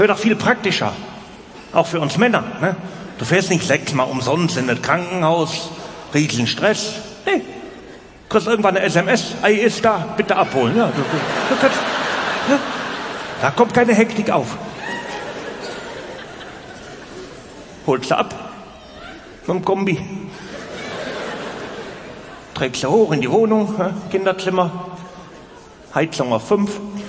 Wäre doch viel praktischer. Auch für uns Männer, ne? Du fährst nicht 6-mal umsonst in das Krankenhaus, riesen Stress. Nee. Kriegst irgendwann eine SMS, Ei ist da, bitte abholen. Ja, du kannst, ja. Da kommt keine Hektik auf. Holst du ab vom Kombi. Trägst du hoch in die Wohnung, Kinderzimmer, Heizung auf 5,